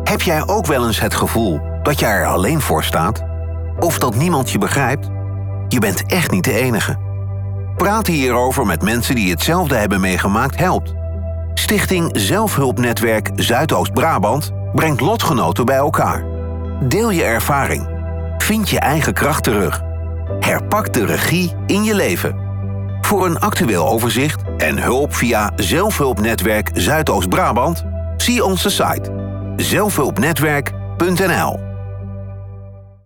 Heb jij ook wel eens het gevoel dat je er alleen voor staat? Of dat niemand je begrijpt? Je bent echt niet de enige. Praten hierover met mensen die hetzelfde hebben meegemaakt helpt. Stichting Zelfhulpnetwerk Zuidoost-Brabant brengt lotgenoten bij elkaar. Deel je ervaring. Vind je eigen kracht terug. Herpak de regie in je leven. Voor een actueel overzicht en hulp via Zelfhulpnetwerk Zuidoost-Brabant zie onze site zelfhulpnetwerk.nl.